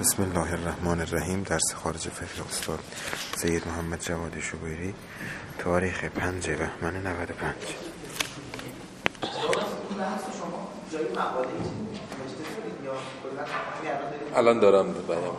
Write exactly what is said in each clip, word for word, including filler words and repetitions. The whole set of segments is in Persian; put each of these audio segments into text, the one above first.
بسم الله الرحمن الرحیم. درس خارج فقه استاد سید محمد جواد شبیری، تاریخ پنج بهمن نود و پنج. الان دارم بیان میکنم.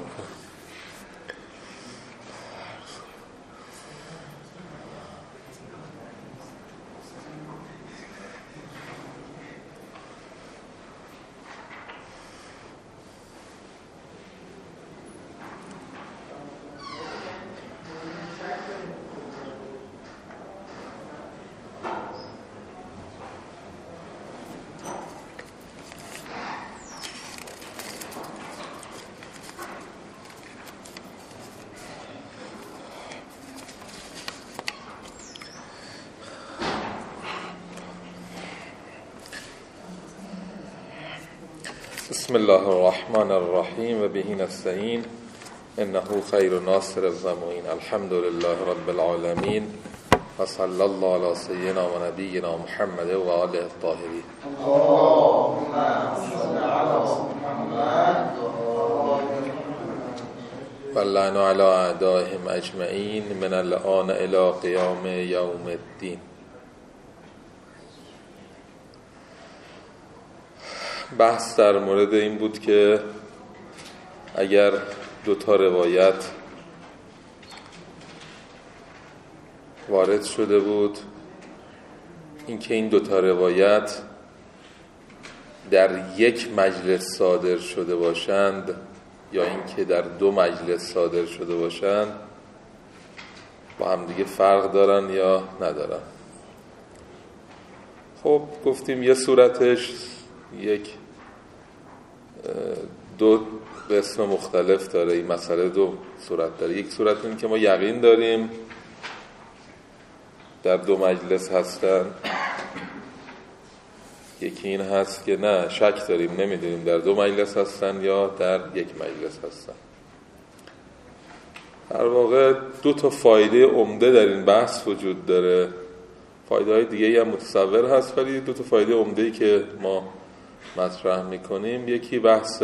بسم الله الرحمن الرحیم و به نستعین انه خیر ناصر الظمئین. الحمد لله رب العالمین و صلی الله علی سیدنا و نبینا محمد و آله الطاهرین. اللهم صل علی محمد و اللعن علی اعدائهم اجمعین من الآن الی قیام یوم الدین. بحث در مورد این بود که اگر دو تا روایت وارد شده بود، اینکه این دو تا روایت در یک مجلس صادر شده باشند یا اینکه در دو مجلس صادر شده باشند با هم دیگه فرق دارن یا ندارن. خب گفتیم یه صورتش یک دو قسم مختلف داره. این مسئله دو صورت داره. یک صورت این که ما یقین داریم در دو مجلس هستن، یکی این هست که نه، شک داریم، نمیدونیم در دو مجلس هستن یا در یک مجلس هستن. در واقع دو تا فایده عمده در این بحث وجود داره. فایده های دیگه هم متصور هست، ولی دو تا فایده عمده‌ای که ما مطرح میکنیم، یکی بحث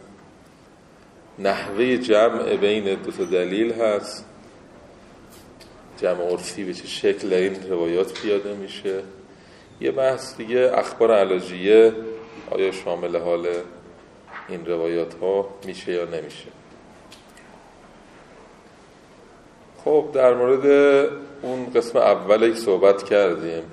نحوه جمع بین دو تا دلیل هست، جمع عرفی به چه شکل این روایات پیاده میشه. یه بحث دیگه اخبار علاجیه، آیا شامل حال این روایات ها میشه یا نمیشه. خب در مورد اون قسم اول صحبت کردیم،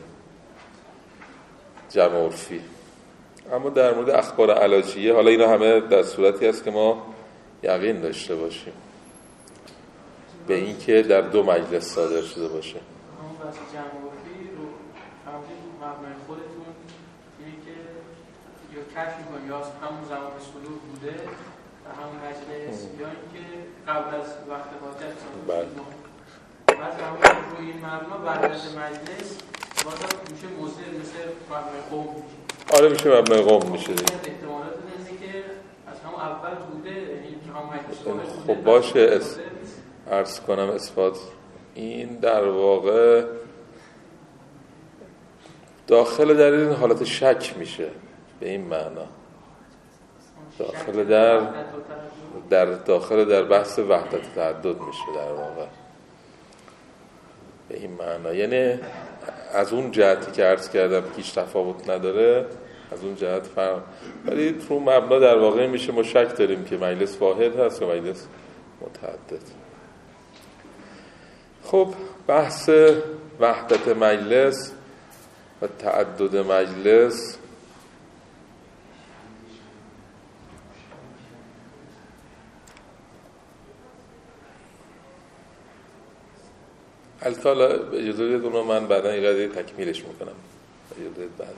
جمع عرفی. اما در مورد اخبار علاجیه، حالا اینا همه در صورتی هست که ما یقین داشته باشیم به این که در دو مجلس صادر شده باشه. همون بحث جمع عرفی رو فهمید مبنای خودتون اینه که یا کشف می‌کنید یا همون زمان صدور بوده و همون مجلس یا اینکه قبل از وقت حاجت صادر شده. بعد همون روی این مبنا بعد از مجلس بازم میشه مصدر مثل مبنای قوم میشه. آره میشه مبنای قوم میشه دیگه. احتمالات اینه که از همون اول بوده، یعنی همون مجلس بوده. خب باشه اس... عرض کنم اثبات این در واقع داخل در این حالت شک میشه به این معنا، داخل در در داخل در بحث وحدت تعدد میشه در واقع به این معنا. یعنی از اون جهتی که عرض کردم هیچ تفاوت نداره، از اون جهت فرق، ولی رو مبنا در واقع میشه ما شک داریم که مجلس واحد هست یا مجلس متعدد. خب بحث وحدت مجلس و تعدد مجلس البته اجازه بدید اونو من بعدا یه قضیه تکمیلش میکنم. اجازه بدید بعدا.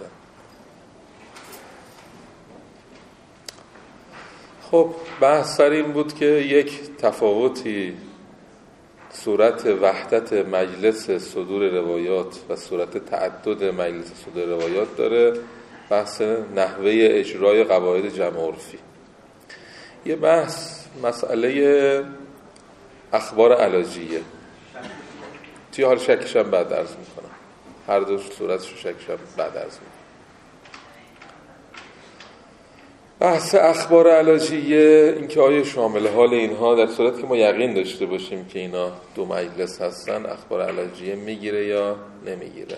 خب بحث سر این بود که یک تفاوتی صورت وحدت مجلس صدور روایات و صورت تعدد مجلس صدور روایات داره. بحث نحوه اجرای قواعد جمع عرفی. یه بحث مسئله اخبار علاجیه. توی حال شکش هم بعد عرض میکنم، هر دو صورتش رو شکش هم بعد عرض میکنم. بحث اخبار علاجیه، اینکه آیا شامل حال اینها در صورت که ما یقین داشته باشیم که اینا دو مجلس هستن، اخبار علاجیه میگیره یا نمیگیره.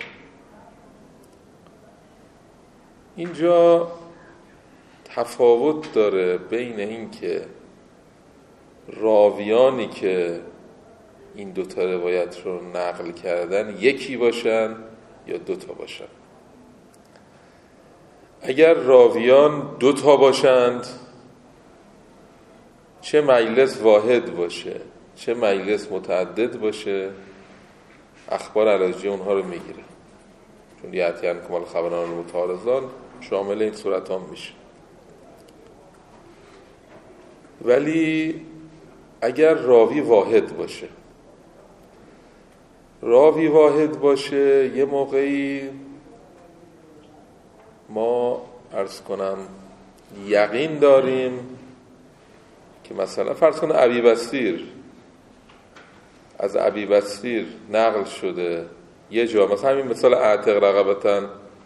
اینجا تفاوت داره بین این که راویانی که این دوتا روایت رو نقل کردن یکی باشن یا دوتا باشن. اگر راویان دوتا باشند، چه مجلس واحد باشه چه مجلس متعدد باشه، اخبار علاجی اونها رو میگیره، چون یأتی عنکم الخبران المتعارضان شامل این صورت هم میشه. ولی اگر راوی واحد باشه راوی واحد باشه یه موقعی ما عرض کنم یقین داریم که مثلا فرض کنه ابی بصیر از ابی بصیر نقل شده یه جا، مثلا همین مثال اعتق رقبتن،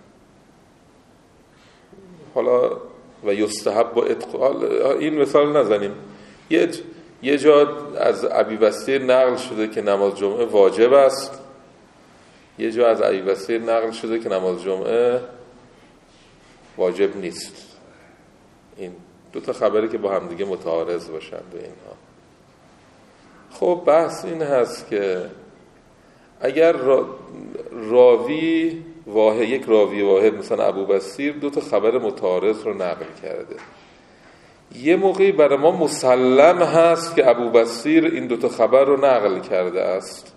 حالا و یستحب و اتقال، این مثال نزنیم، یه یه جا از ابی بصیر نقل شده که نماز جمعه واجب است، یه جا از ابی بصیر نقل شده که نماز جمعه واجب نیست. این دو تا خبری که با هم دیگه متعارض باشند و اینها. خب بحث این هست که اگر را... راوی واحد، یک راوی واحد مثلا ابو بصیر دو تا خبر متعارض رو نقل کرده، یه موقعی برای ما مسلم هست که ابو بصیر این دو تا خبر رو نقل کرده است،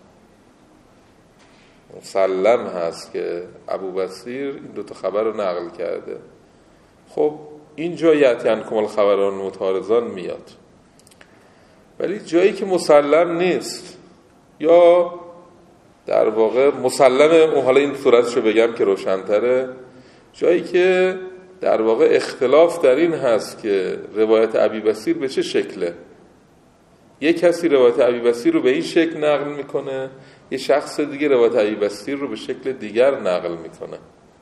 مسلم هست که ابو بصیر این دو تا خبر رو نقل کرده. خب اینجا یأتی عنکم الخبران المتعارضان میاد. ولی جایی که مسلم نیست یا در واقع مسلم، اون حالا این صورتشو بگم که روشن‌تره، جایی که در واقع اختلاف در این هست که روایت ابی بصیر به چه شکله. یک کسی روایت ابی بصیر رو به این شکل نقل میکنه، یه شخص دیگه روایت ابی بصیر رو به شکل دیگر نقل میکنه.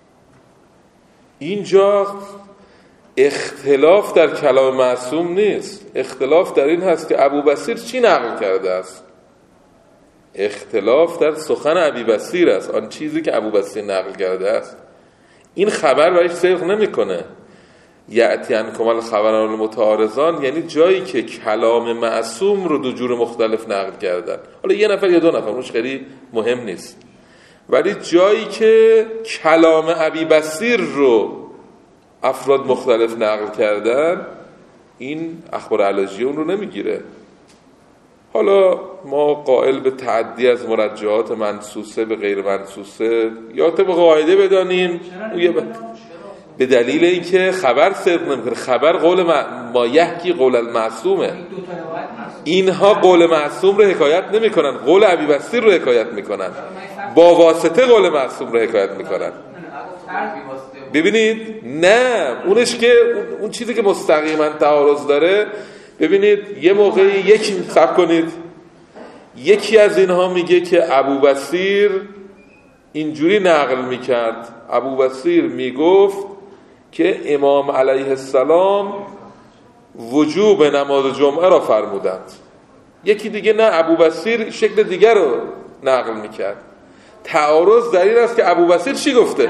اینجا اختلاف در کلام معصوم نیست، اختلاف در این هست که ابو بصیر چی نقل کرده است. اختلاف در سخن ابی بصیر است، آن چیزی که ابو بصیر نقل کرده است. این خبر برایش صدق نمیکنه. یأتی عنکم الخبران المتعارضان یعنی جایی که کلام معصوم رو دو جور مختلف نقل کردن، حالا یه نفر یا دو نفر اونش خیلی مهم نیست، ولی جایی که کلام ابی بصیر رو افراد مختلف نقل کردن، این اخبار علاجی اون رو نمیگیره. حالا ما قائل به تعدی از مرجعات منصوصه به غیر منصوصه یا طبق قاعده بدانیم، به دلیل اینکه خبر صدق نمیکنه. خبر قول ما یحکی قول المعصومه، اینها قول معصوم رو حکایت نمیکنن، قول ابی بصیر رو حکایت میکنن، با واسطه قول معصوم رو حکایت میکنن. ببینید نه اونش که اون چیزی که مستقیما تعارض داره، ببینید یه موقعی یکی صبر کنید، یکی از اینها میگه که ابو بصیر اینجوری نقل میکرد، ابو بصیر میگفت که امام علیه السلام وجوب نماز جمعه را فرمودند. یکی دیگه نه، ابو بصیر شکل دیگر رو نقل میکرد. تعارض در این است که ابو بصیر چی گفته؟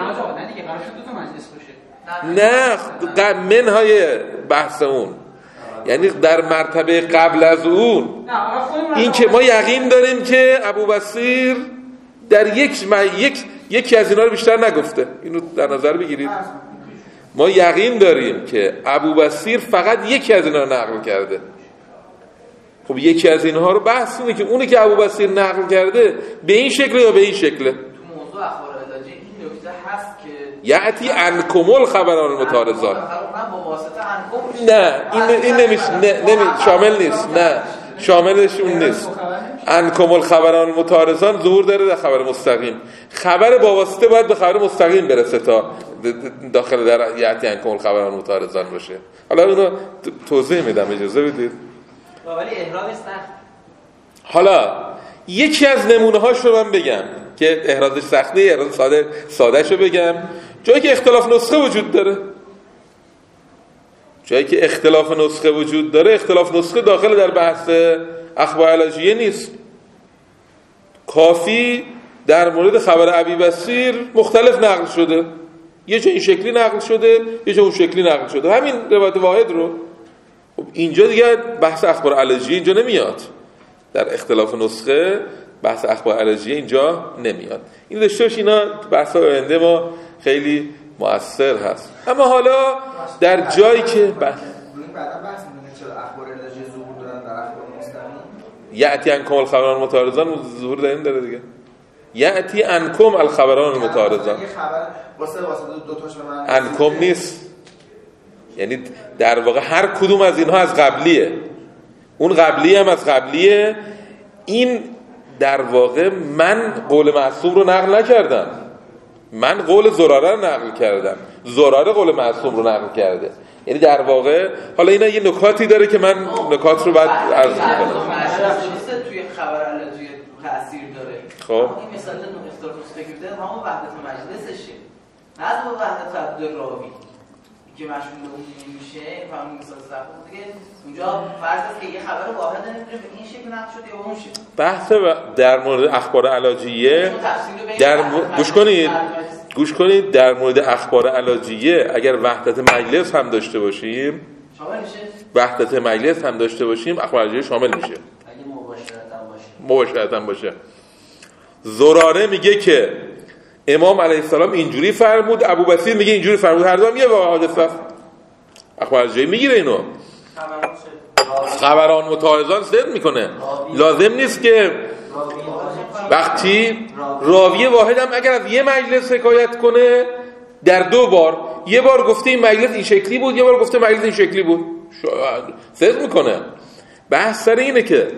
نه منهای بحث اون، یعنی در مرتبه قبل از اون، این که ما یقین داریم که ابو بصیر در یک یک یکی از اینا رو بیشتر نگفته، اینو در نظر بگیرید. ما یقین داریم که ابو بصیر فقط یکی از اینا رو نقل کرده. خب یکی از اینها رو بحث اینه که اونی که ابو بصیر نقل کرده به این شکل یا به این شکله. تو موضوع اخبار علاجی این نکته هست که یأتی عنکم الخبران المتعارضان، نه این این نمیشه، نه نمی شامل نیست، نه شاملش اون نیست. عنکم الخبران المتعارضان ظهور داره در خبر مستقیم. خبر با واسطه باید به خبر مستقیم برسه تا داخل در یأتی عنکم الخبران المتعارضان باشه. حالا اینو توضیح میدم، اجازه بدید. ولی احرام است. حالا یکی از نمونه هاش رو من بگم که احرازش سخته، احراز ساده سادهشو بگم. جایی که اختلاف نسخه وجود داره، جایی که اختلاف نسخه وجود داره، اختلاف نسخه داخل در بحث اخبار علاجیه نیست. کافی در مورد خبر ابی بصیر مختلف نقل شده، یه جا این شکلی نقل شده، یه جا اون شکلی نقل شده، همین روایت واحد رو. اینجا دیگه بحث اخبار علاجیه اینجا نمیاد، در اختلاف نسخه بحث اخبار علاجیه اینجا نمیاد. این داشته باش، اینا بحث آینده ما خیلی مؤثر هست. اما حالا در جایی که بحث بعدا بحث می‌کنه چرا اخبار علاجیه ظهور دارن در اخبار مستقیم. یأتی انکم الخبران المتعارضان ظهور در این داره دیگه. یأتی انکم الخبران المتعارضان، یه خبر واسه واسه دو تاش به من انکم نیست، یعنی در واقع هر کدوم از اینها از قبلیه، اون قبلی هم از قبلیه. این در واقع من قول معصوم رو نقل نکردم، من قول زراره رو نقل کردم، زراره قول معصوم رو نقل کرده. یعنی در واقع حالا اینا یه نکاتی داره که من نکات رو بعد عرض می‌کنم. توی خبر علاجیه تأثیر داره. خب این مثلا اختلاف نسخه که بوده همون وحدت مجلسشه، نه از وحدت تعدد راوی که مشمول اون میشه. همون مثال صفحه دیگه اونجا فرض است که یه خبر واحد نمیتونه به این شکل نقل شده یا اون شکل. بحث در مورد اخبار علاجیه در م... گوش کنید گوش کنید در مورد اخبار علاجیه اگر وحدت مجلس هم داشته باشیم، شامل میشه. وحدت مجلس هم داشته باشیم اخبار علاجیه شامل میشه، اگه مباشرتا باشه. مباشرتا باشه. زراره میگه که امام علیه السلام اینجوری فرمود، ابوبصیر میگه اینجوری فرمود، هر دو هم یه حادثه است. اخبار علاجیه میگیره اینو، خبران متعارضان صدق میکنه. لازم نیست که وقتی راوی واحد هم اگر از یه مجلس حکایت کنه در دو بار، یه بار گفته این مجلس این شکلی بود، یه بار گفته مجلس این شکلی بود، صدق میکنه. بحث سر اینه که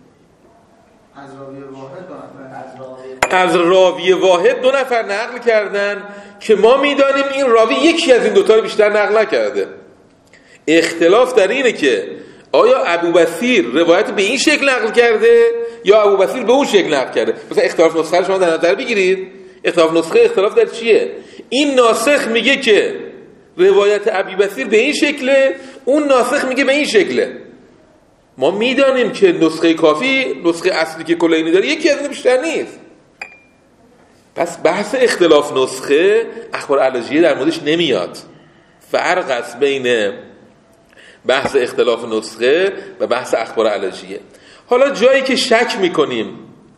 از راوی واحد دو نفر از راوی واحد دو نفر نقل کردن که ما میدانیم این راوی یکی از این دوتا رو بیشتر نقل نکرده. اختلاف در اینه که آیا ابوبصیر روایت به این شکل نقل کرده یا ابوبصیر به اون شکل نقل کرده. مثلا اختلاف نسخه رو شما در نظر بگیرید، اختلاف نسخه اختلاف در چیه؟ این ناسخ میگه که روایت ابوبصیر به این شکله، اون ناسخ میگه به این شکله. ما میدانیم که نسخه کافی، نسخه اصلی که کلینی داره، یکی از این بیشتر نیست. پس بحث اختلاف نسخه اخبار علاجیه در موردش نمیاد. فرق است بین بحث اختلاف نسخه و بحث اخبار علاجیه. حالا جایی که شک میکنیم،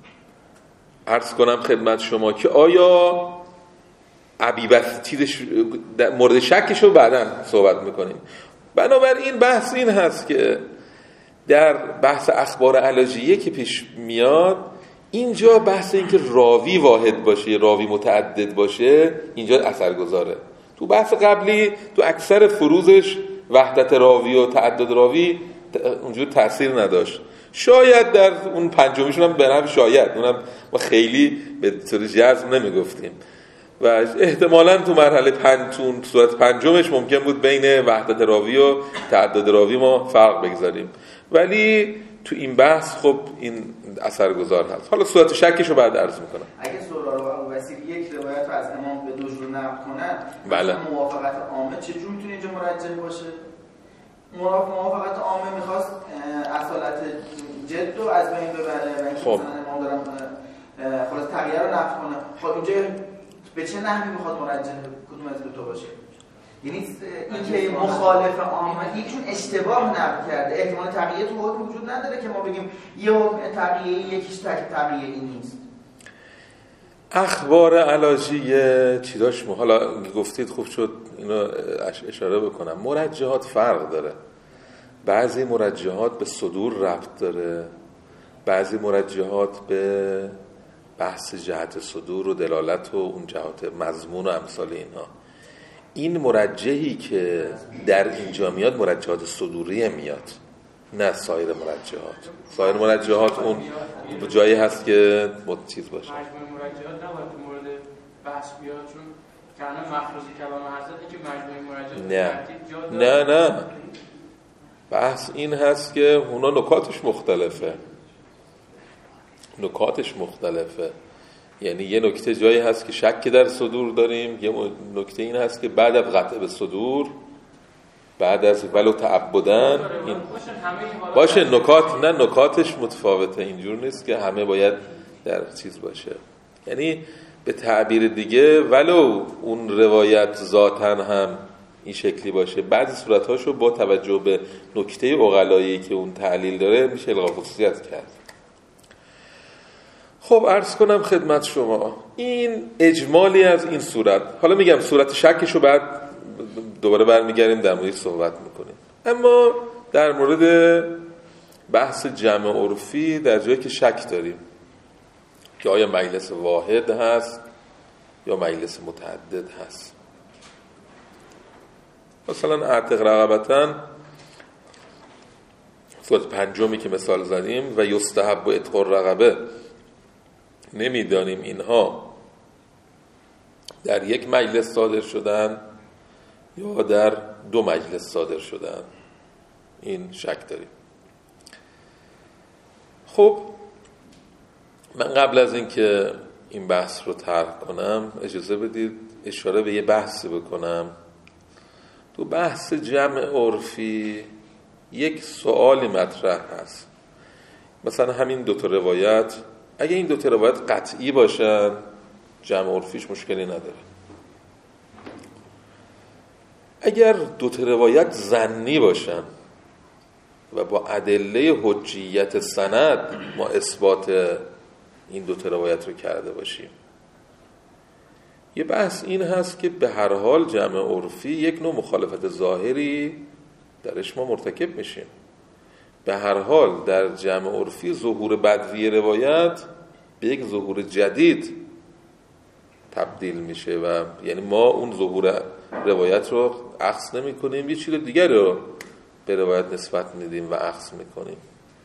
عرض کنم خدمت شما که آیا ابیبصیر چیزش مورد شکش رو بعداً صحبت میکنیم. بنابراین بحث این هست که در بحث اخبار علاجیه که پیش میاد، اینجا بحث این که راوی واحد باشه، راوی متعدد باشه، اینجا اثرگذاره. تو بحث قبلی تو اکثر فروزش وحدت راوی و تعدد راوی اونجور تأثیر نداشت. شاید در اون پنجمیشون هم به نحو شاید، اونم ما خیلی به طور جزم نمیگفتیم و احتمالاً تو مرحله پنجم صورت پنجمش ممکن بود بین وحدت راوی و تعدد راوی ما فرق بگذاریم، ولی تو این بحث خب این اثرگذار هست. حالا صورت شکش رو بعد عرض میکنم. اگه زراره و ابوبصیر یک روایت رو از امام به دو جور نقل کنن، بله، موافقت عامه چجور میتونه اینجا مرجح باشه؟ موافقت عامه میخواست اصالت جد رو از بین ببره و اینکه خب. مثلا امام دارم خلاص تغییر رو نقل کنه. خب اینجا به چه نحوی میخواد مرجح کدوم از دو تا باشه؟ یعنی اینکه مخالف عامه یکشون اشتباه نقل کرده، احتمال تغییر تو حکم وجود نداره که ما بگیم یه حکم تغییری یکیش تغییری نیست. اخبار علاجیه چی داشت؟ حالا گفتید خوب شد اینو اشاره بکنم. مرجحات فرق داره. بعضی مرجحات به صدور ربط داره، بعضی مرجحات به بحث جهت صدور و دلالت و اون جهات مضمون و امثال اینها. این مرجحی که در اینجا میاد مرجحات صدوریه میاد، نه سایر مرجحات. سایر مرجحات اون جایی هست که چیز باشه. مجموع مرجحات نباید تو مورد بحث بیاد، چون کنه مخروض کلام حضرت که مجموع مرجحات نه نه نه بحث این هست که اونا نکاتش مختلفه، نکاتش مختلفه. یعنی یه نکته جایی هست که شک در صدور داریم، یه نکته این هست که بعد از قطع به صدور بعد از ولو تعبدن این باشه. نکات نه نکاتش متفاوته، اینجور نیست که همه باید در چیز باشه. یعنی به تعبیر دیگه ولو اون روایت ذاتاً هم این شکلی باشه، بعضی صورت‌هاشو با توجه به نکته عقلایی که اون تعلیل داره میشه الغا خصوصیت کرد. خب عرض کنم خدمت شما این اجمالی از این صورت. حالا میگم صورت شکشو بعد دوباره برمیگردیم در موردش صحبت میکنیم. اما در مورد بحث جمع عرفی در جایی که شک داریم که آیا مجلس واحد هست یا مجلس متعدد هست. مثلا اعتق رقبتن صورت پنجمی که مثال زدیم و یستحب و اتق الرقبه، نمیدانیم اینها در یک مجلس صادر شدن یا در دو مجلس صادر شدن، این شک داریم. خب من قبل از این که این بحث رو طرح کنم اجازه بدید اشاره به یه بحثی بکنم. تو بحث جمع عرفی یک سوالی مطرح هست. مثلا همین دوتا روایت، اگه این دوتا روایت قطعی باشن جمع عرفیش مشکلی نداره. اگر دوتا روایت ظنی باشن و با ادله حجیت سند ما اثبات این دوتا روایت رو کرده باشیم، یه بحث این هست که به هر حال جمع عرفی یک نوع مخالفت ظاهری درش ما مرتکب میشیم. به هر حال در جمع عرفی ظهور بدوی روایت به یک ظهور جدید تبدیل میشه و یعنی ما اون ظهور روایت رو اخذ نمی کنیم، یه چیز دیگر رو به روایت نسبت میدیم و اخذ میکنیم.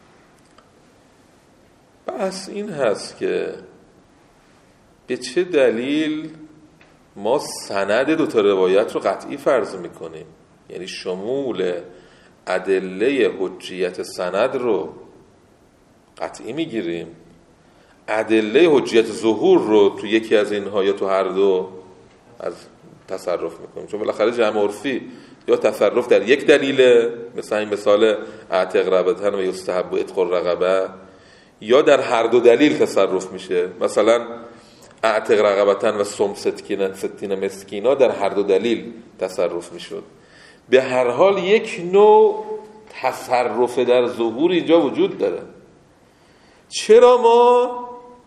بحث این هست که به چه دلیل ما سند دوتا روایت رو قطعی فرض میکنیم، یعنی شمول ادله حجیت سند رو قطعی میگیریم، ادله حجیت ظهور رو تو یکی از اینها یا تو هر دو از تصرف میکنیم. چون بالاخره جمع عرفی یا تصرف در یک دلیله، مثلا این مثال اعتق رقبتن و یستحب و اتق الرقبه، یا در هر دو دلیل تصرف میشه. مثلا اعتق رقبتن و صم ستین ستین مسکینا در هر دو دلیل تصرف میشد. به هر حال یک نوع تصرف در ظهور اینجا وجود داره. چرا ما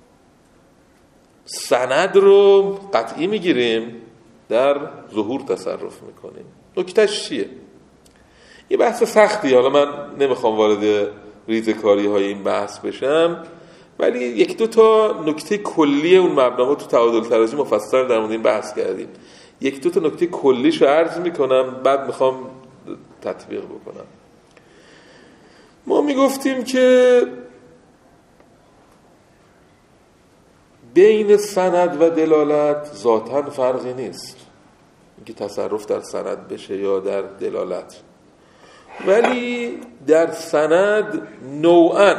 سند رو قطعی میگیریم در ظهور تصرف میکنیم؟ نکتهش چیه؟ یه بحث سختی، حالا من نمیخوام وارد ریزکاری های این بحث بشم، ولی یک دو تا نکته کلی اون مبناها تو تعادل ترازی مفصل در مورد این بحث کردیم. یک دو تا نکته کلیش رو عرض میکنم بعد میخوام تطبیق بکنم. ما میگفتیم که بین سند و دلالت ذاتاً فرقی نیست، اینکه تصرف در سند بشه یا در دلالت، ولی در سند نوعاً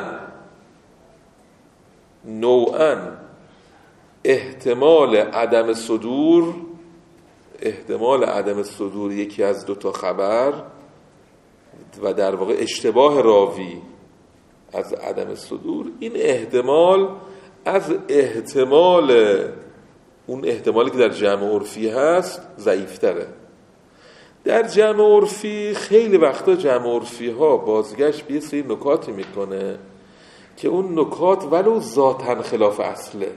نوعاً احتمال عدم صدور احتمال عدم صدور یکی از دو تا خبر و در واقع اشتباه راوی از عدم صدور، این احتمال از احتمال اون احتمالی که در جمع عرفی هست ضعیف‌تره. در جمع عرفی خیلی وقتا جمع عرفی ها بازگشت به یه سری نکاتی میکنه که اون نکات ولو ذاتاً خلاف اصله،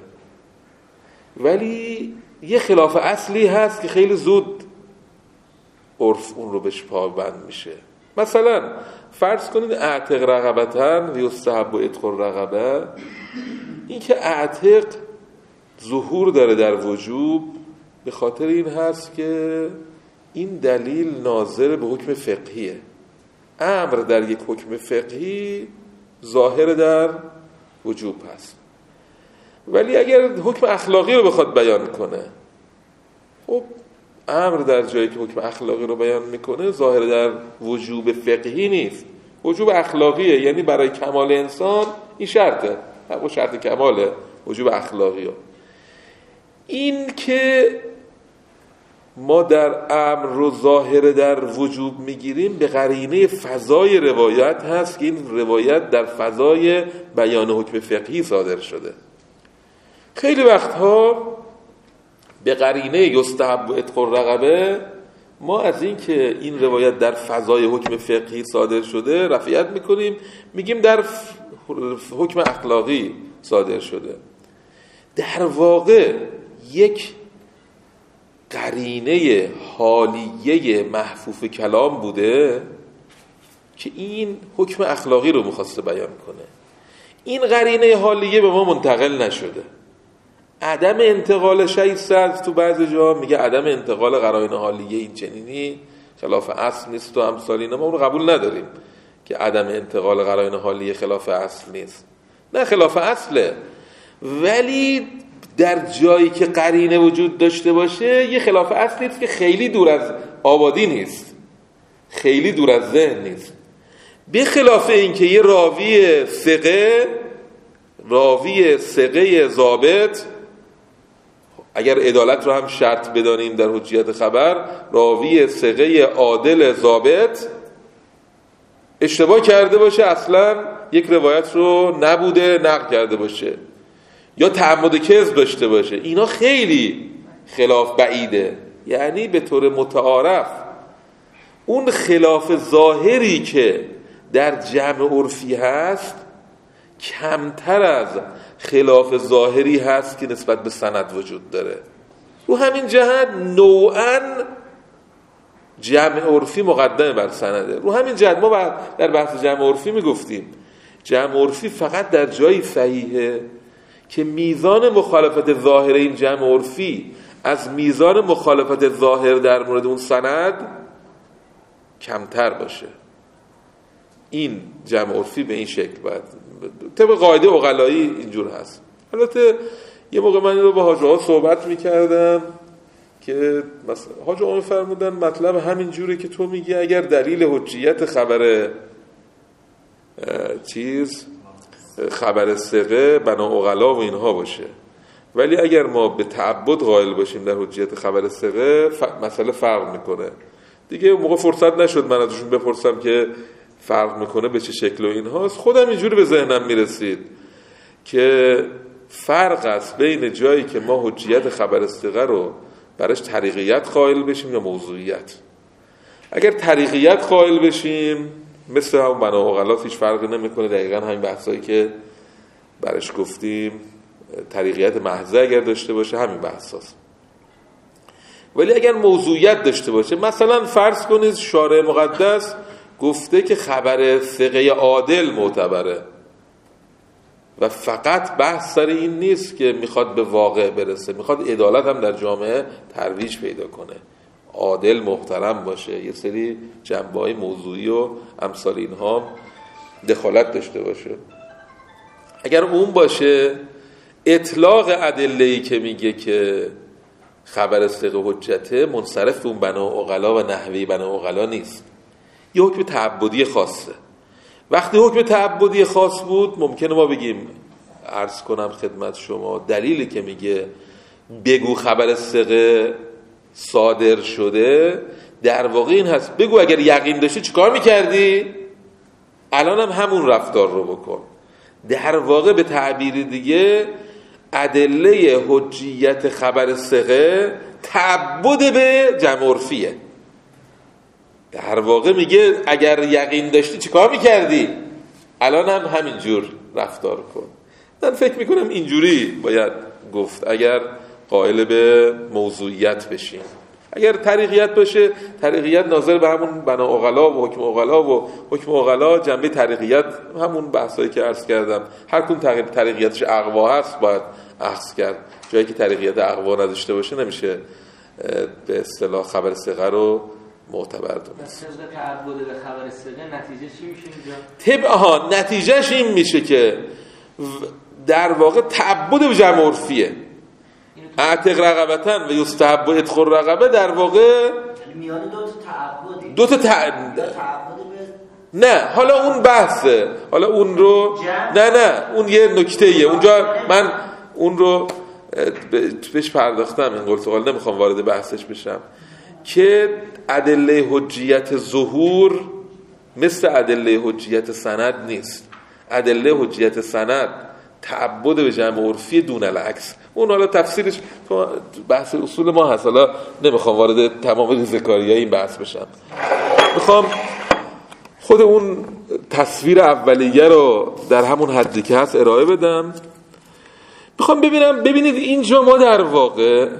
ولی یه خلاف اصلی هست که خیلی زود عرف اون رو بهش پابند میشه. مثلا فرض کنید اعتق رقبتن و یستحب و اتق الرقبه، این که اعتق ظهور داره در وجوب به خاطر این هست که این دلیل ناظر به حکم فقهیه. امر در یک حکم فقهی ظاهر در وجوب هست، ولی اگر حکم اخلاقی رو بخواد بیان کنه، خب امر در جایی که حکم اخلاقی رو بیان میکنه ظاهر در وجوب فقهی نیست، وجوب اخلاقیه. یعنی برای کمال انسان این شرطه، همون شرط کماله، وجوب اخلاقیه. این که ما در امر رو ظاهر در وجوب میگیریم به قرینه فضای روایت هست که این روایت در فضای بیان حکم فقهی صادر شده. خیلی وقتها به قرینه یستحب عتق الرقبه ما از این که این روایت در فضای حکم فقهی صادر شده رفعیت میکنیم، میگیم در حکم اخلاقی صادر شده. در واقع یک قرینه حالیه محفوف کلام بوده که این حکم اخلاقی رو میخواسته بیان کنه. این قرینه حالیه به ما منتقل نشده. عدم انتقال شیصد تو بعضی جا میگه عدم انتقال قرائن حالیه این چنینی خلاف اصل نیست و امثال اینا، ما اون رو قبول نداریم که عدم انتقال قرائن حالیه خلاف اصل نیست. نه، خلاف اصله، ولی در جایی که قرینه وجود داشته باشه یه خلاف اصل نیست که خیلی دور از آبادی نیست، خیلی دور از ذهن نیست. به خلاف این که یه راوی ثقه راوی ثقه ضابط، اگر عدالت رو هم شرط بدانیم در حجیت خبر، راوی ثقه عادل ضابط اشتباه کرده باشه، اصلا یک روایت رو نبوده نقل کرده باشه یا تعمد کذب داشته باشه، اینا خیلی خلاف بعیده. یعنی به طور متعارف اون خلاف ظاهری که در جمع عرفی هست کمتر از خلاف ظاهری هست که نسبت به سند وجود داره. رو همین جهت نوعاً جمع عرفی مقدم بر سنده. رو همین جهت ما در بحث جمع عرفی میگفتیم جمع عرفی فقط در جایی صحیحه که میزان مخالفت ظاهر این جمع عرفی از میزان مخالفت ظاهر در مورد اون سند کمتر باشه. این جمع عرفی به این شکل باید طبق قاعده عقلایی اینجور هست. البته یه موقع من این رو با حاج آقا صحبت میکردم که مثلا حاج آقا فرمودن مطلب همین جوره که تو میگی، اگر دلیل حجیت خبر چیز خبر ثقه بنا عقلا و اینها باشه، ولی اگر ما به تعبد قائل باشیم در حجیت خبر ثقه ف... مسئله فرق میکنه. دیگه موقع فرصت نشد من ازشون بپرسم که فرق میکنه به چه شکل و اینهاست. خودم اینجوری به ذهنم میرسید که فرق است بین جایی که ما حجیت خبر ثقه رو برش طریقیت قائل بشیم یا موضوعیت. اگر طریقیت قائل بشیم مثل همون بنا عقلات هیچ فرقی نمیکنه، دقیقاً همین بحثایی که برش گفتیم طریقیت محضه اگر داشته باشه همین بحثاست. ولی اگر موضوعیت داشته باشه، مثلا فرض کنید شارع مقدس گفته که خبر ثقه عادل معتبره و فقط بحث سر این نیست که میخواد به واقع برسه، میخواد عدالت هم در جامعه ترویج پیدا کنه، عادل محترم باشه، یه سری جنبه‌های موضوعی و امثال اینها دخالت داشته باشه. اگر اون باشه اطلاق ادله‌ای که میگه که خبر ثقه حجته منصرف اون بنا عقلا و نحوی بنا عقلا نیست، یه حکم تعبدی خاصه. وقتی حکم تعبدی خاص بود ممکنه ما بگیم، عرض کنم خدمت شما، دلیلی که میگه بگو خبر ثقه صادر شده در واقع این هست بگو اگر یقین داشتی چیکار میکردی؟ الان هم همون رفتار رو بکن. در واقع به تعبیر دیگه ادله حجیت خبر ثقه تعبد به جمع عرفیه. در واقع میگه اگر یقین داشتی چیکار میکردی؟ الان هم همین جور رفتار کن. من فکر میکنم اینجوری باید گفت اگر قائل به موضوعیت بشیم. اگر طریقیت باشه، طریقیت ناظر به همون بنا عقلا و حکم عقلا و حکم عقلا جنبه طریقیت همون بحثایی که عرض کردم، هر کدوم طریقیتش اقوا هست باید اخذ کرد. جایی که طریقیت اقوا نداشته باشه نمیشه به اصطلاح خبر ثقه رو معتبر دونست. طبق تعبد به خبر ثقه نتیجه چی میشه اینجا؟ طبق ها نتیجهش این میشه که در واقع تعبد به جمع عرفیه. اعتق رقبتن و یستحب عتق الرقبه در واقع میان دو تا تعبدی دو تا تعبد نه، حالا اون بحثه، حالا اون رو نه نه اون یه نکته‌ایه اونجا، من اون رو بهش پرداختم، این قلت و قال نمیخوام وارد بحثش بشم. که ادله حجیت ظهور مثل ادله حجیت سند نیست. ادله حجیت سند تعبد به جمع عرفی دون العکس. اون حالا تفسیرش بحث اصول ما هست، حالا نمیخوام وارد تمام ریزه‌کاری‌های این بحث بشم. میخوام خود اون تصویر اولیه رو در همون حدی که هست ارائه بدم. میخوام ببینم ببینید اینجا ما در واقع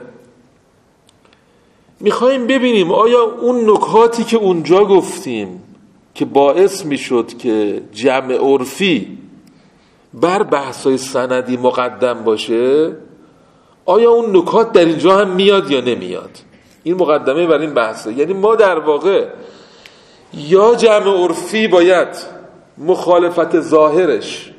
میخوایم ببینیم آیا اون نکاتی که اونجا گفتیم که باعث میشد که جمع عرفی بر بحث‌های سندی مقدم باشه، آیا اون نکات در اینجا هم میاد یا نمیاد؟ این مقدمه بر این بحثه. یعنی ما در واقع یا جمع عرفی باید مخالفت ظاهرش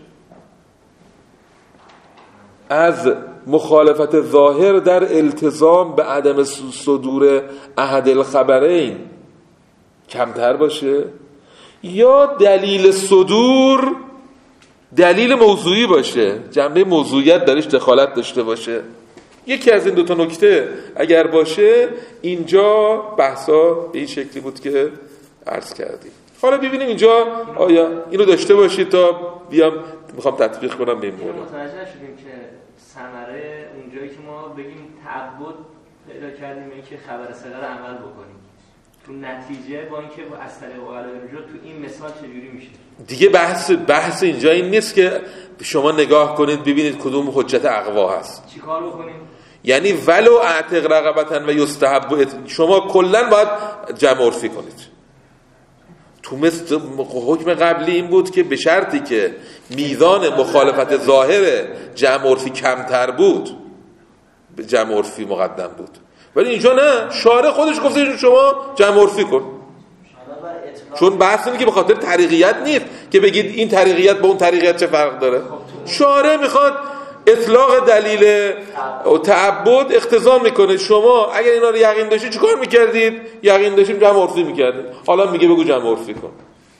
از مخالفت ظاهر در التزام به عدم صدور احد الخبرین کمتر باشه، یا دلیل صدور دلیل موضوعی باشه، جنبه موضوعیت درش دخالت داشته باشه. یکی از این دوتا نکته اگر باشه، اینجا بحثا به این شکلی بود که عرض کردیم. حالا ببینیم اینجا آیا اینو داشته باشید تا بیام میخوام تطبیق کنم به این مورد. متوجه شدیم که ثمره اونجایی که ما بگیم تعبد پیدا کردیم اینکه خبر صغر عمل بکنیم، تو نتیجه با اینکه با اثر اوغلای رجوع تو این مثال چجوری میشه؟ دیگه بحث بحث اینجا این نیست که شما نگاه کنید ببینید کدوم حجت اقوا هست. چیکار بکنیم؟ یعنی ولو اعتق رقبتن و یستحب، شما کلا باید جمع عرفی کنید. تو مثل حکم قبلی این بود که به شرطی که میزان مخالفت ظاهر جمع عرفی کمتر بود به جمع عرفی مقدم بود، ولی اینجا نه، شارع خودش گفته شما جمع عرفی کن. چون بحث اینه که به خاطر طریقیت نیست که بگید این طریقیت با اون طریقیت چه فرق داره. شارع میخواد اطلاق دلیل تعبد اقتضا میکنه. شما اگر اینا رو یقین داشتید چیکار میکردید؟ یقین داشتیم جمع عرفی میکردید، حالا میگه بگو جمع عرفی کن.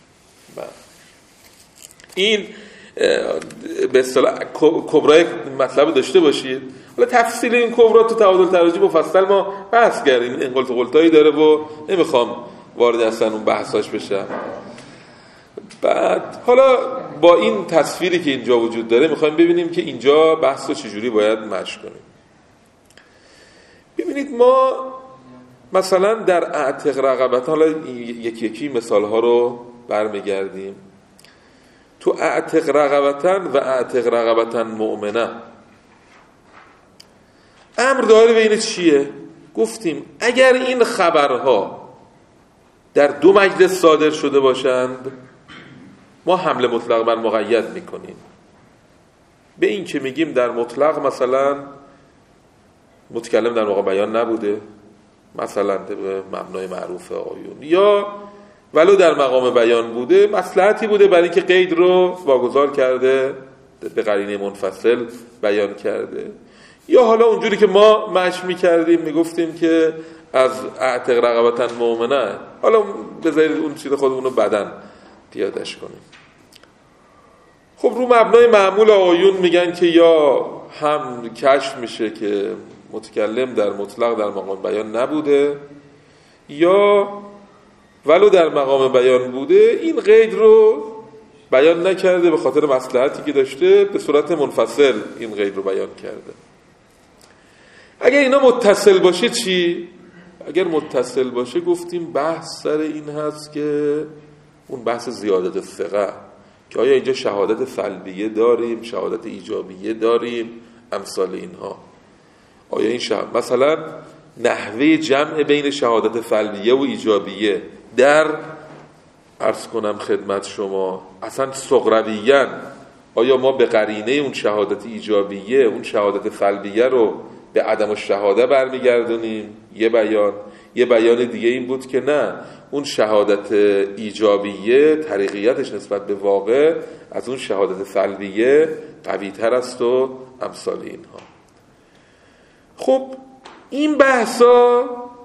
این به اصطلاح کبرای مطلب داشته باشید. حالا تفصیل این کبرا تو تعادل تراجی مفصل ما بحث کردیم، این قلت قلتایی داره و نمیخوام وارد اصلا اون بحثاش بشم. بعد حالا با این تصویری که اینجا وجود داره میخوایم ببینیم که اینجا بحث رو چجوری باید مشق کنیم. ببینید ما مثلا در اعتق رقبت، حالا یکی یکی مثال ها رو برمیگردیم. تو اعتق رقبتن و اعتق رقبتن مؤمنه امر داره بین چیه؟ گفتیم اگر این خبرها در دو مجلس صادر شده باشند ما حمله مطلق بر مقید میکنیم. به این که میگیم در مطلق مثلا متکلم در موقع بیان نبوده، مثلا به مبنای معروف آیون، یا ولو در مقام بیان بوده مصلحتی بوده برای اینکه قید رو واگذار کرده به قرینه منفصل بیان کرده، یا حالا اونجوری که ما مشی میکردیم میگفتیم که از اعتق رقبتن مؤمنه، حالا بذارید اون چیز خودمون رو بدن پیادش کنیم. خب رو مبنای معمول آیون میگن که یا هم کشف میشه که متکلم در مطلق در مقام بیان نبوده، یا ولو در مقام بیان بوده این قید رو بیان نکرده به خاطر مصلحتی که داشته، به صورت منفصل این قید رو بیان کرده. اگر اینا متصل باشه چی؟ اگر متصل باشه گفتیم بحث سر این هست که اون بحث زیادت ثقه، که آیا اینجا شهادت سلبیه داریم، شهادت ایجابیه داریم، امثال اینها. آیا این شهادت مثلا نحوه جمع بین شهادت سلبیه و ایجابیه در عرض کنم خدمت شما اصلا صغرویاً آیا ما به قرینه اون شهادت ایجابیه اون شهادت سلبیه رو به عدم الشهاده برمیگردونیم؟ یه بیان. یه بیان دیگه این بود که نه، اون شهادت ایجابیه طریقیتش نسبت به واقع از اون شهادت سلبیه قوی تر است و امثال اینها. خب این بحثا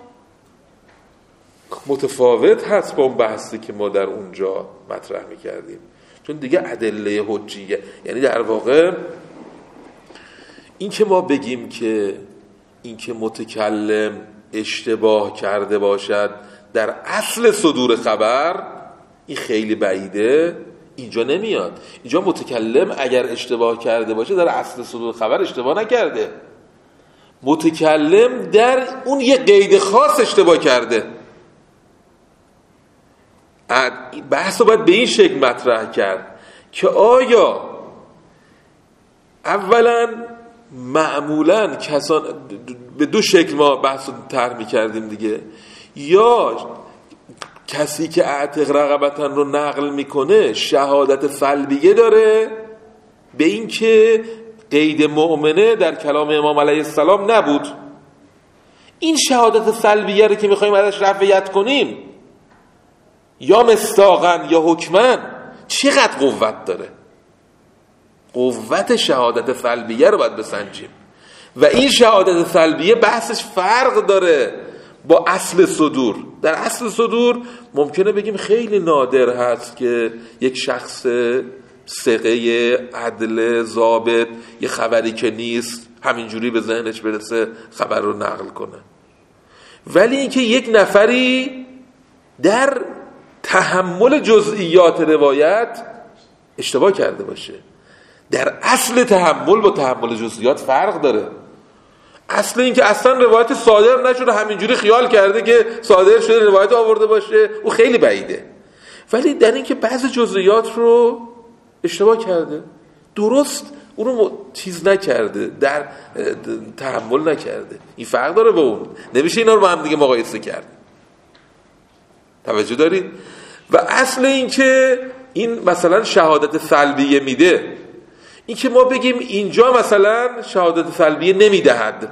متفاوت هست با اون بحثی که ما در اونجا مطرح میکردیم، چون دیگه ادله حجیه، یعنی در واقع این که ما بگیم که این که متکلم اشتباه کرده باشد در اصل صدور خبر، این خیلی بعیده، اینجا نمیاد. اینجا متکلم اگر اشتباه کرده باشه در اصل صدور خبر اشتباه نکرده، متکلم در اون یه قید خاص اشتباه کرده. بحث رو باید به این شکل مطرح کرد که آیا اولا معمولا کسان به دو شکل ما بحث رو طرح می‌کردیم دیگه، یا کسی که اعتق رقبتن رو نقل میکنه شهادت سلبیه داره به این که قید مؤمنه در کلام امام علیه السلام نبود. این شهادت سلبیه رو که میخوایم ازش رفعیت کنیم یا مصداقاً یا حکماً چقدر قوت داره؟ قوت شهادت سلبیه رو باید بسنجیم و این شهادت سلبیه بحثش فرق داره با اصل صدور. در اصل صدور ممکنه بگیم خیلی نادر هست که یک شخص ثقه عدل ضابط یه خبری که نیست همینجوری به ذهنش برسه خبر رو نقل کنه، ولی اینکه یک نفری در تحمل جزئیات روایت اشتباه کرده باشه. در اصل تحمل با تحمل جزئیات فرق داره. اصل این که اصلا روایت صادر نشده همینجوری خیال کرده که صادر شده روایت آورده باشه، او خیلی بعیده. ولی در این که بعض جزئیات رو اشتباه کرده، درست اون رو چیز نکرده، در تحمل نکرده، این فرق داره با اون. نمیشه اینا رو با هم دیگه مقایسه کرد. توجه دارید؟ و اصل این که این مثلا شهادت سلبیه میده، این که ما بگیم اینجا مثلا شهادت سلبیه نمیدهد،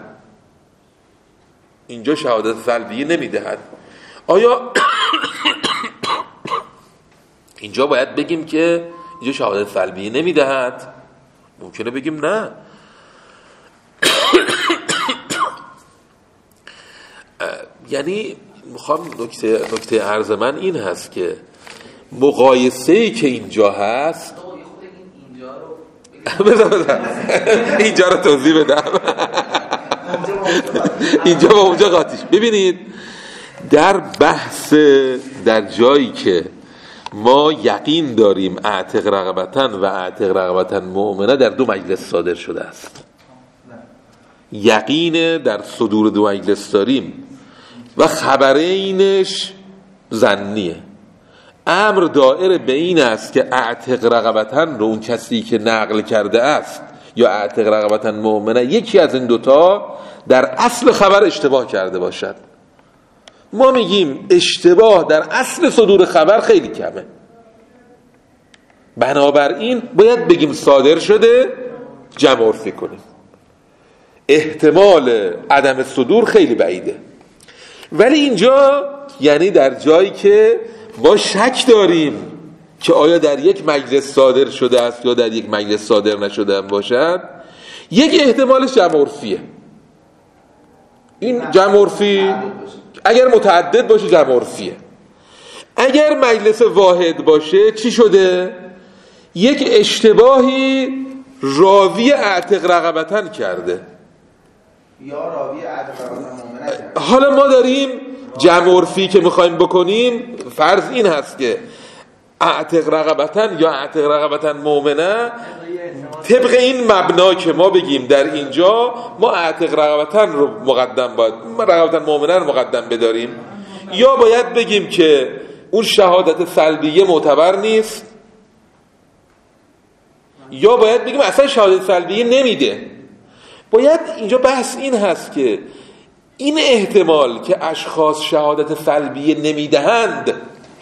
اینجا شهادت سلبیه نمیدهد، آیا اینجا باید بگیم که اینجا شهادت سلبیه نمیدهد؟ ممکنه بگیم نه. یعنی میخوام نکته نکته عرض من این هست که مقایسه‌ای که اینجا هست بذار بذار اینجا رو توضیح بدم اینجا با اونجا قاطیش. ببینید در بحث در جایی که ما یقین داریم اعتق رقبتن و اعتق رقبتن مؤمنه در دو مجلس صادر شده است، یقین در صدور دو مجلس داریم و خبرینش ظنیه. امر دائر به این است که اعتق رقبتن رو اون کسی که نقل کرده است یا اعتق رقبتن مؤمنه یکی از این دوتا در اصل خبر اشتباه کرده باشد. ما میگیم اشتباه در اصل صدور خبر خیلی کمه، بنابراین باید بگیم صادر شده، جمع عرفی کنیم. احتمال عدم صدور خیلی بعیده. ولی اینجا یعنی در جایی که ما شک داریم که آیا در یک مجلس صادر شده است یا در یک مجلس صادر نشده باشد، یک احتمالش جمع عرفیه. این جمع عرفی اگر متعدد باشه جمع عرفیه. اگر مجلس واحد باشه چی شده؟ یک اشتباهی راوی اعتق رقبتن کرده یا راوی اعتق رقبتن مؤمنه کرده. حالا ما داریم جمع عرفی که میخوایم بکنیم، فرض این هست که اعتق رقبتن یا اعتق رقبتن مؤمنه طبق این مبنا که ما بگیم در اینجا ما اعتق رقبتن رو مقدم باید رقبتن مؤمنه رو مقدم بداریم، یا باید بگیم که اون شهادت سلبیه معتبر نیست، یا باید بگیم اصلا شهادت سلبیه نمیده. باید اینجا بحث این هست که این احتمال که اشخاص شهادت سلبیه نمیدهند،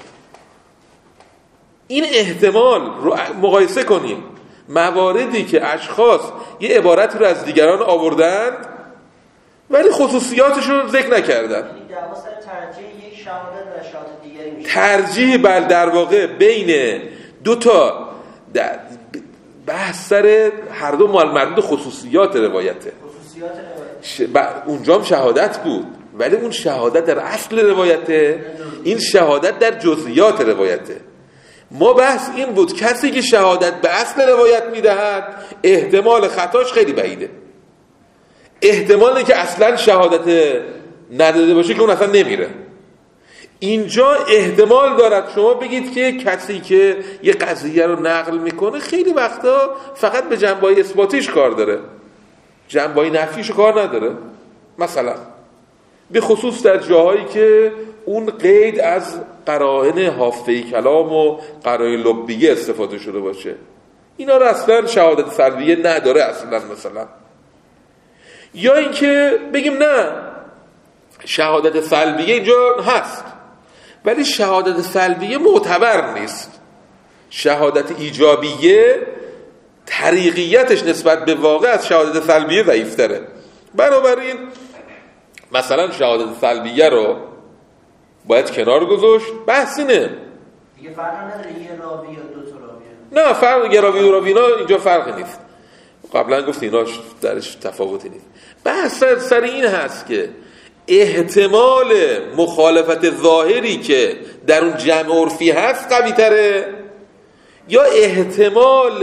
این احتمال رو مقایسه کنیم. مواردی که اشخاص یه عبارت رو از دیگران آوردند ولی خصوصیاتشون رو ذکر نکردن، ترجیح یک شهادت و شهادت دیگری میشه. ترجیح بل در واقع بین دو تا بحث سر هر دو مربوط خصوصیات روایته. خصوصیات ش... ب... اونجا هم شهادت بود ولی اون شهادت در اصل روایته، این شهادت در جزئیات روایته. ما بحث این بود کسی که شهادت به اصل روایت میدهد احتمال خطاش خیلی بعیده. احتمالی که اصلا شهادت نداده باشه که اون اصلا نمیره. اینجا احتمال دارد شما بگید که کسی که یه قضیه رو نقل میکنه خیلی وقتا فقط به جنبه‌های اثباتیش کار داره، جنبه‌های نفیش کار نداره. مثلا به خصوص در جاهایی که اون قید از قرائن حافظه کلام و قرائن لبیه استفاده شده باشه، اینا رو اصلا شهادت سلبیه نداره اصلا. مثلا یا اینکه بگیم نه شهادت سلبیه اینجا هست ولی شهادت سلبیه معتبر نیست، شهادت ایجابیه طریقیتش نسبت به واقع از شهادت سلبیه ضعیف‌تره. بنابراین مثلا شهادت سلبیه رو باید کنار گذاشت. بحث اینه دیگه فرق نداره یه راوی یا دو تا راوی. نه فرق یه راوی و راوی اینا اینجا فرقی نیست. قبلا گفت اینا درش تفاوتی نیست. بحث سر این هست که احتمال مخالفت ظاهری که در اون جمع عرفی هست قوی تره یا احتمال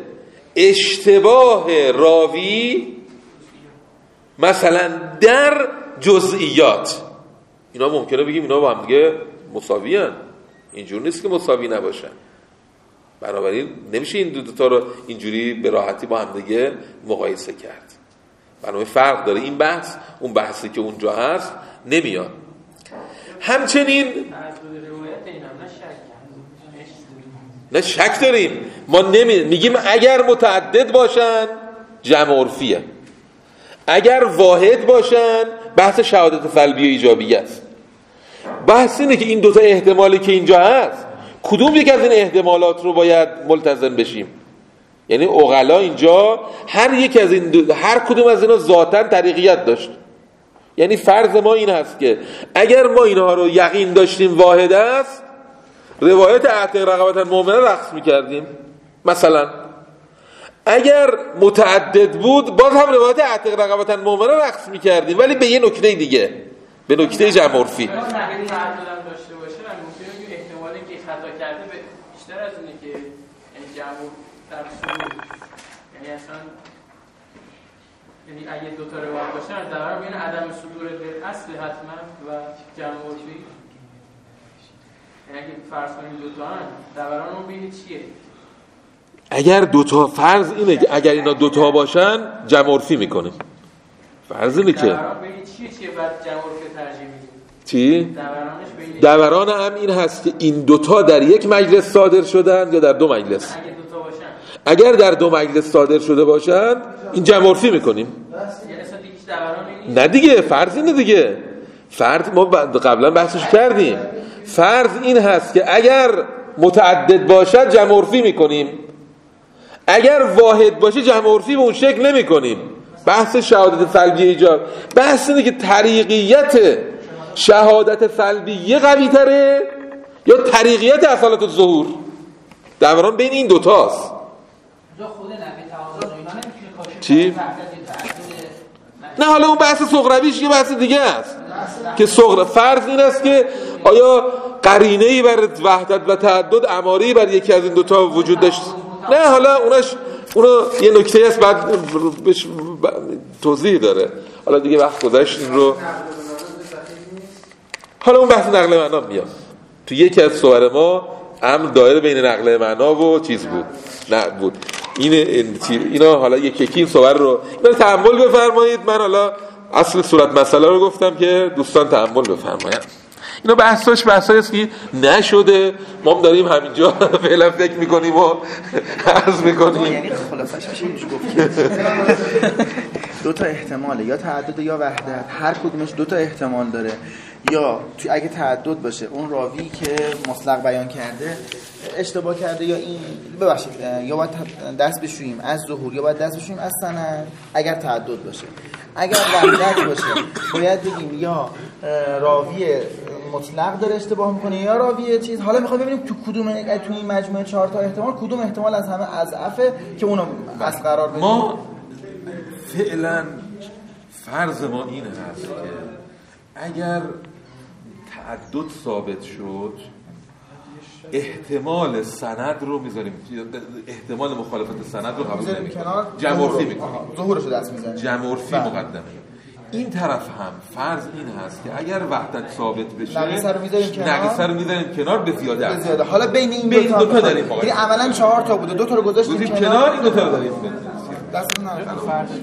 اشتباه راوی مثلا در جزئیات. اینا ممکنه بگیم اینا با هم دیگه مساوی هن. اینجور نیست که مساوی نباشن. بنابراین نمیشه این دو تا رو اینجوری به راحتی با هم دیگه مقایسه کرد. بنابراین فرق داره این بحث اون بحثی که اونجا هست نمیاد. همچنین نه شک داریم ما نمی... میگیم اگر متعدد باشن جمع عرفیه، اگر واحد باشن بحث شهادت سلبی و ایجابی است. بحث اینه که این دوتا احتمالی که اینجا هست کدوم یک از این احتمالات رو باید ملتزم بشیم. یعنی عقلا اینجا هر یک از این دو... هر کدوم از اینا ذاتاً طریقیت داشت. یعنی فرض ما این هست که اگر ما اینها رو یقین داشتیم واحد است، روایت اعتق رقبة مؤمنه رقص میکردیم. مثلا اگر متعدد بود باز هم روایت اعتق رقبة مؤمنه رقص میکردیم ولی به یه نکته دیگه، به نکته جمع عرفی. داشته باشه من ممکنه احتمالی که خطا کرده بیشتر از اینه که جمع در صدور، یعنی اصلا یعنی اگه دو تا روایت باشن در بین عدم صدور اصل حتما و جمع عرفی، یعنی اگه فرض کنیم دو تا هن دوران اون بین چیه؟ اگر دو تا فرض اینه که اگر اینا دو تا باشن جمع عرفی میکنیم. فرض اینه که دوران بین چیه چیه بعد جمع عرفی ترجیح میدیم. چی؟ دورانش بین دوران هم این هست که این دو تا در یک مجلس صادر شدن یا در دو مجلس. اگه دو تا باشن اگر در دو مجلس صادر شده باشن این جمع عرفی میکنیم. یعنی اصلا دیگه دورانی نیست. نه دیگه فرض اینه دیگه. فرض ما قبلا بحثش کردیم. فرض این هست که اگر متعدد باشد جمع عرفی میکنیم، اگر واحد باشه جمع عرفی به اون شکل نمی کنیم. بحث شهادت سلبیه ایجاب بحث اینه که طریقیت شهادت سلبیه قوی تره یا طریقیت اصالت الظهور. دوران بین این دوتاست. چی؟ نه حالا اون بحث صغرویش یه بحث دیگه است که صغر فرض این است که آیا قرینه‌ای بر وحدت و تعدد اماره‌ای بر یکی از این دوتا وجود داشت. نه حالا اونش اونو یه نکته است بعد بهش توضیح داره. حالا دیگه وقت گذشت این رو حالا اون بحث نقل معنا میاد. تو یکی از صور ما امر دایره بین نقل معنا و چیز بود. نه بود. این اینا حالا یک یکی این صور رو من تأمل بفرمایید. من حالا اصل صورت مسئله رو گفتم که دوستان تأمل بفرمایید. اینا بحثاش بحثایی است که نشده، ما هم داریم همینجا فعلا فکر میکنیم و عرض میکنیم. یعنی خلاصش میشه اینجور گفت که دو تا احتماله، یا تعدد یا وحدت، هر کدومش دو تا احتمال داره. یا تو اگه تعدد باشه اون راوی که مطلق بیان کرده اشتباه کرده، یا این ببخشید یا باید دست بشوییم از ظهور یا باید دست بشوییم از سند اگر تعدد باشه. اگر وحدت باشه باید بگیم یا راوی مطلق داره اشتباه میکنه یا راوی چیز. حالا میخوایم ببینیم تو کدوم تو این مجموعه چهار تا احتمال کدوم احتمال از همه اضعفه که اونو از قرار بدیم. ما فعلا فرض ما این هست که اگر تعدد ثابت شد احتمال سند رو میذاریم، احتمال مخالفت سند رو قبول نمی‌کنیم، جمع عرفی می‌کنیم، ظهورش رو دست می‌زنیم، جمع عرفی مقدمه. این طرف هم فرض این هست که اگر وحدت ثابت بشه نقیصه رو میذاریم کنار نقیصه رو میذاریم کنار به زیاده به زیاده. حالا بین این دو تا دو تا داریم یعنی عملاً چهار تا بوده، دو تا رو گذاشتیم کنار، این دو تا رو داریم دستتون نکنه.